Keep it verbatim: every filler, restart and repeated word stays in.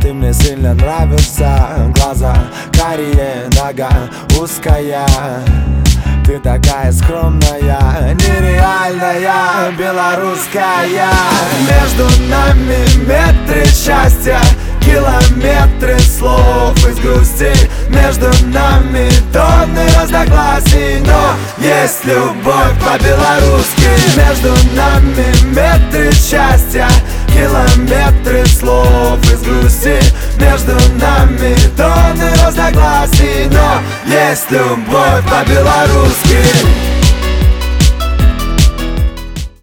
ты мне сильно нравишься. Глаза карие, нога узкая. Ты такая скромная, нереальная, белорусская. Между нами метры счастья, километры слов из грусти. Между нами тонны разногласий, но есть любовь по-белорусски. Между нами метры счастья, километры слов из грусти. Между нами тонны разногласий, но есть любовь по-белорусски.